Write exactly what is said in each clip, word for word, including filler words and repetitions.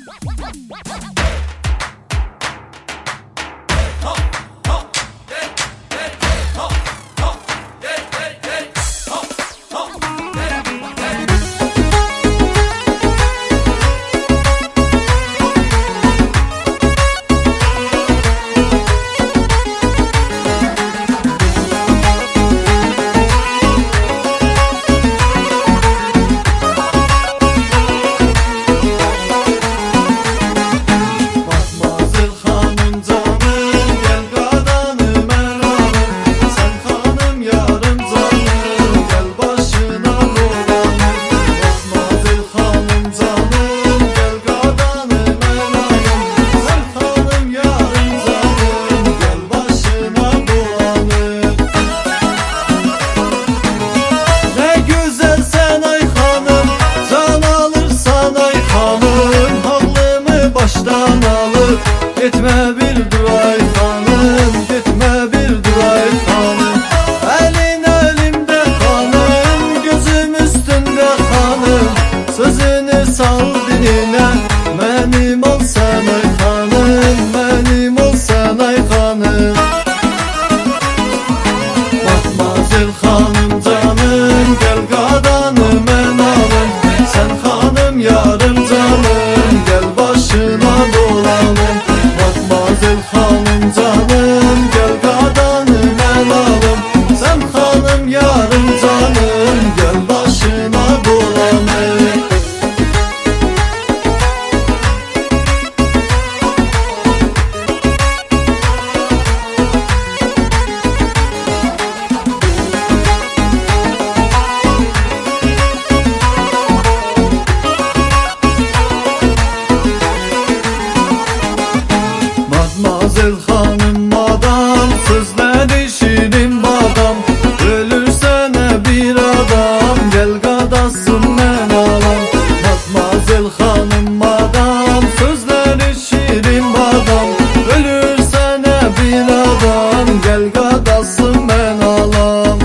Gitme bir duray hanım, gitme bir duray hanım. Elin elimde hanım, gözüm üstünde hanım. Sözünü sal diline, benim ol sen ay hanım, benim ol sen ay hanım. Matmazel hanım canım, gel qadanı mən alım. Sen hanım yarım canım, gel başına dolanım. Matmazel hanım canım, gel qadanı mən alım. Sen hanım yarım canım, gel başına dolanım. Matmazel hanım madam, sözleri şirin badam. Ölürsene bir adam, gel qadasın mən alam. Matmazel hanım madam, sözleri şirin badam. Ölürsene bir adam, gel qadasın mən alam.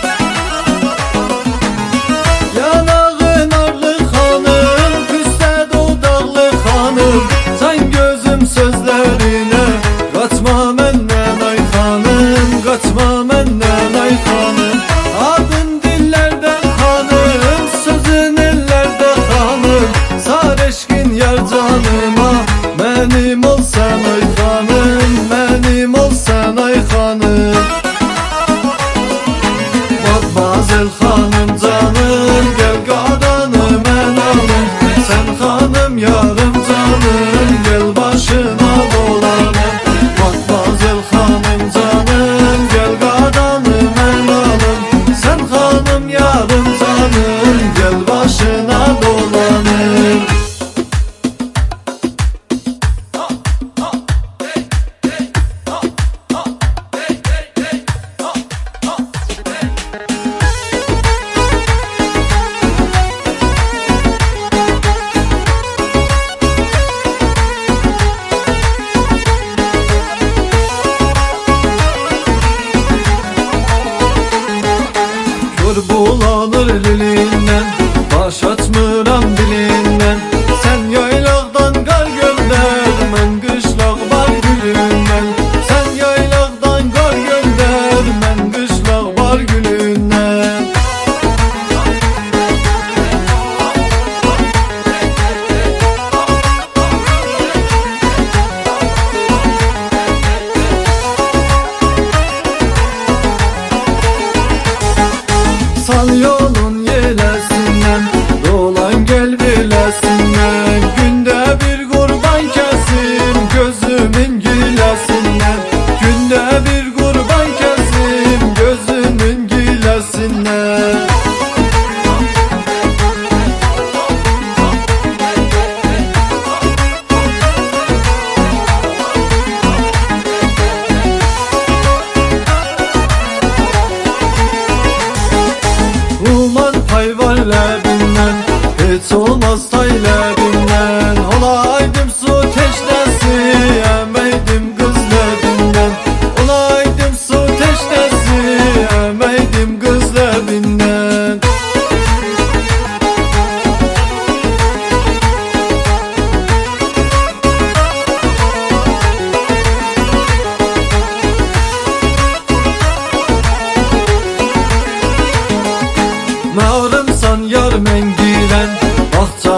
Yanağın arlı hanım, küste dodaqlı hanım. Sen gözüm sözlerine qaçma məndən ay xanım, qaçma məndən ay xanım. Adın dillərdə xanım, sözün ellərdə xanım. Sar eşqin yar canıma, mənim ol sən ay xanım, mənim ol sən ay xanım. Matmazel hanım canım, gel qadanı mən alım. Sen hanım yarım canım, gel başına dolanım. Matmazel hanım canım, gel qadanı mən alım. Sen hanım yarım canım, gel başına dolanım.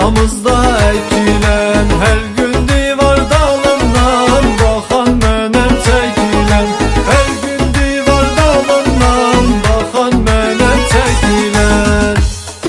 Damızda ekilen, her gün divar dalından bakan menem çekilen, her gün divar dalından bakan menem çekilen.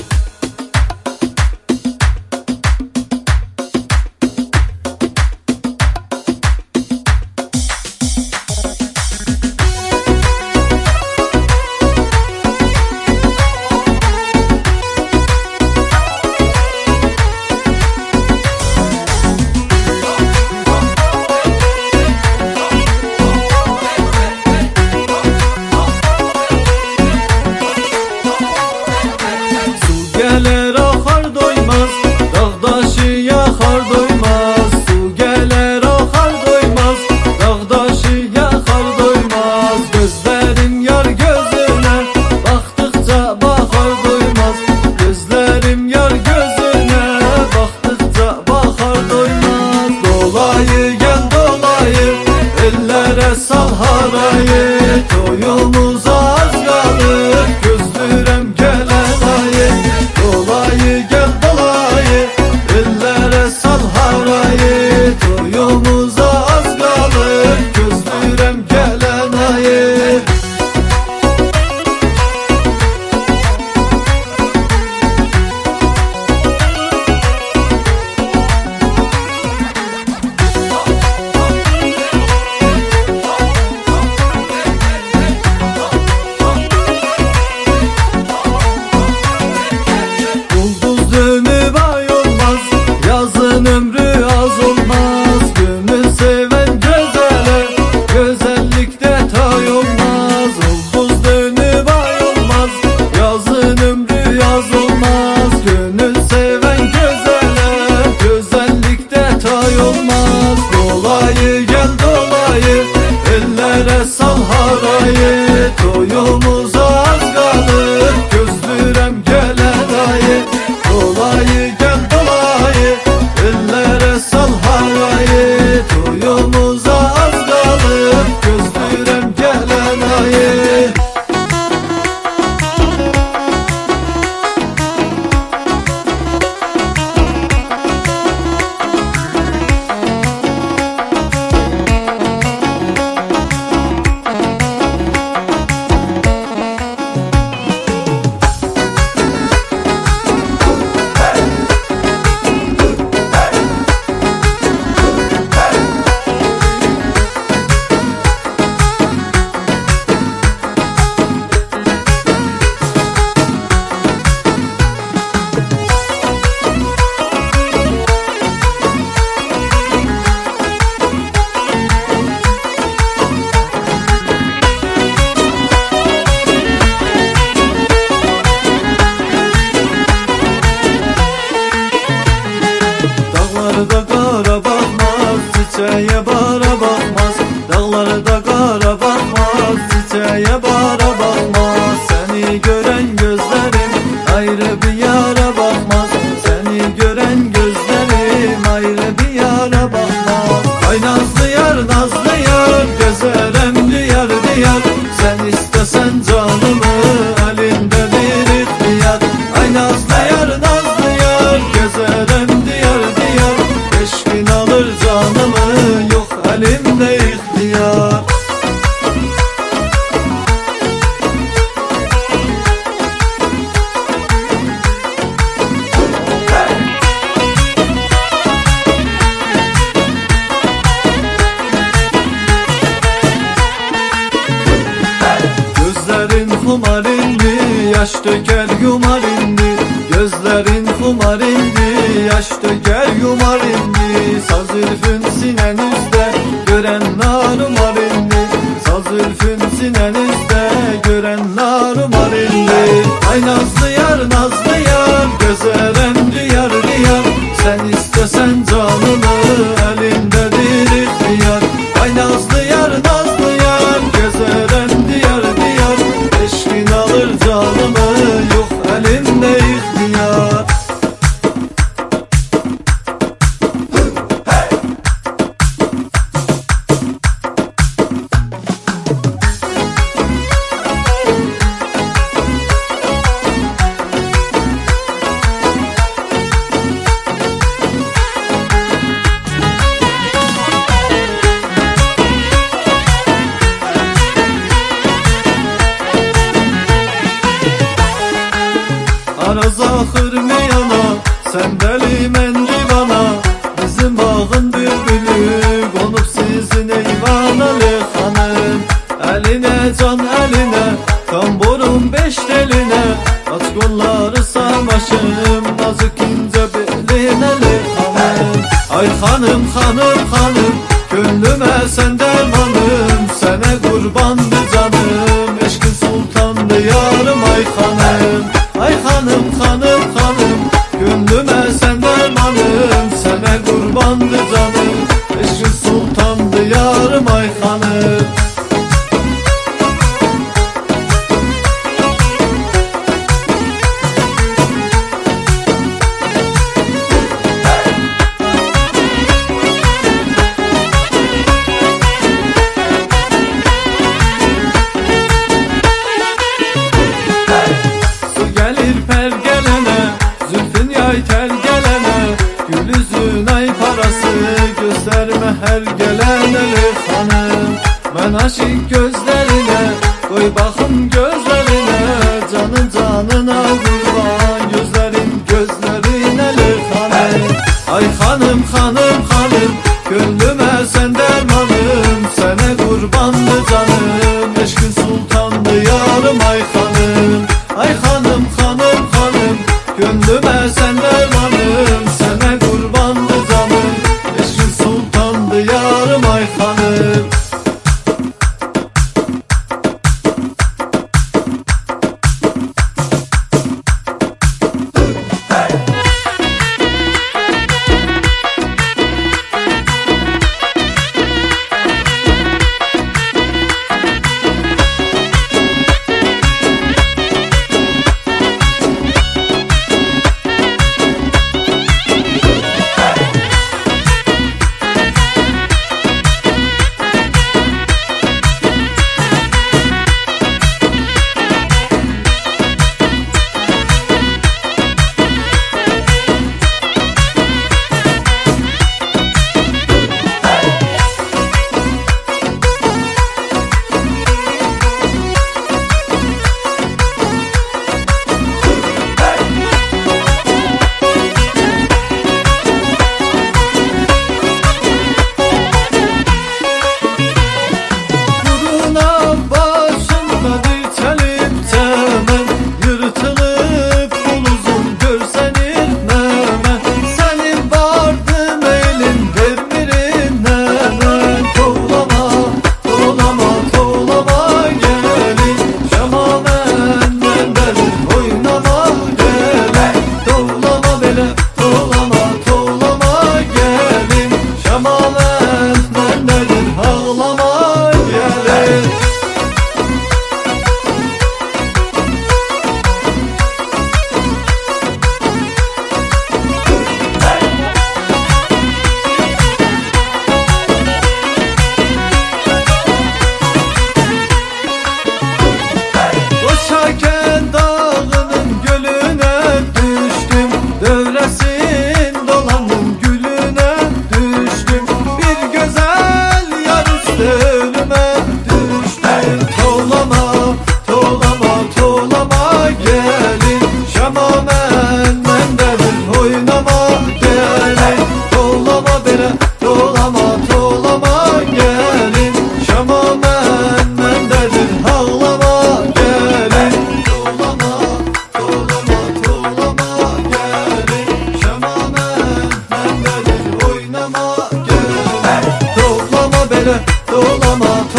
Gelir akar doymaz, dağdaşı yakar doymaz. Su gelir akar doymaz, dağdaşı yakar doymaz. Gözlerim yar gözüne, baktıkça bakar doymaz. Gözlerim yar gözüne, baktıkça bakar doymaz. Dolayı gel dolayı, ellere sal harayı. Toyumuza az kalır, gözlürem gelen ayı. Dolayı gel dolayı, ellere sal harayı. Toyumuza az kalır, gözlürem gelen ayı. Ulduz dönüp ay olmaz, yazın ömrü az olmaz. Gönül seven güzele, güzellikte tay olmaz. Ulduz dönüp ay olmaz, yazın ömrü yaz olmaz. Gönül seven güzele, güzellikte tay olmaz. Dolayı gel dolayı, ellere sal harayı. Toyumuza az kalır, gözlürem gelen ayı. Dolayı gel dolayı, ellere sal harayı. Toyumuza az kalır, gözlürem gelen ayı. Dağlarda kara bakmaz, çiçeğe bara bakmaz. Dağlarda kara bakmaz, çiçeğe bara bakmaz. Seni gören gözlerim ayrı bir yara bakmaz. Seni gören gözlerim ayrı bir yara bakmaz. Ay nazlı yar, nazlı yar, gözerem diyar diyar. Sen istesen canımı, elinde bir ihtiyar. Ay nazlı yar, nazlı yar, gözerem diyar diyar. Eşkin alır canımı, yok elimde ihtiyar. Gözlerin kumar indi, yaş döker yumar indi. Gözlerin kumar indi, yaş döker yumar indi. Saz zülfün sinenizde, gören narumar indi. Saz zülfün sinenizde, gören narumar indi. Ay nazlı yar, nazlı yar, gözerem diyar diyar. Sen istesen canımı, elinde bir ihtiyar. Ay nazlı yar, nazlı yar, gözerem diyar diyar. Eşkin alır canımı, yok elimde ihtiyar. Ay hanım hanım hanım, gönlüme sen dermanım, sana kurbandı canım, eşkin sultandı yarım. Ay hanım, ay hanım hanım hanım, gönlüme sen dermanım, sana kurbandı canım, eşkin sultandı yarım. Ay hanım. Tel gelene, gül üzün ay parası, gösterme her gelene hanım. Ben aşık gözlerine, koy bakım gözlerine, canın canına kurban, gözlerin gözlerine hanım. Ay hanım hanım hanım, gönlüme sen dermanım, sana kurbandı canım, eşkin sultandı yarım. Ay hanım, ay hanım hanım hanım, gönlüme sen dermanım, sana kurbandı canım, eşkin sultandı yarım. Ay hanım. Toplama beni, dolama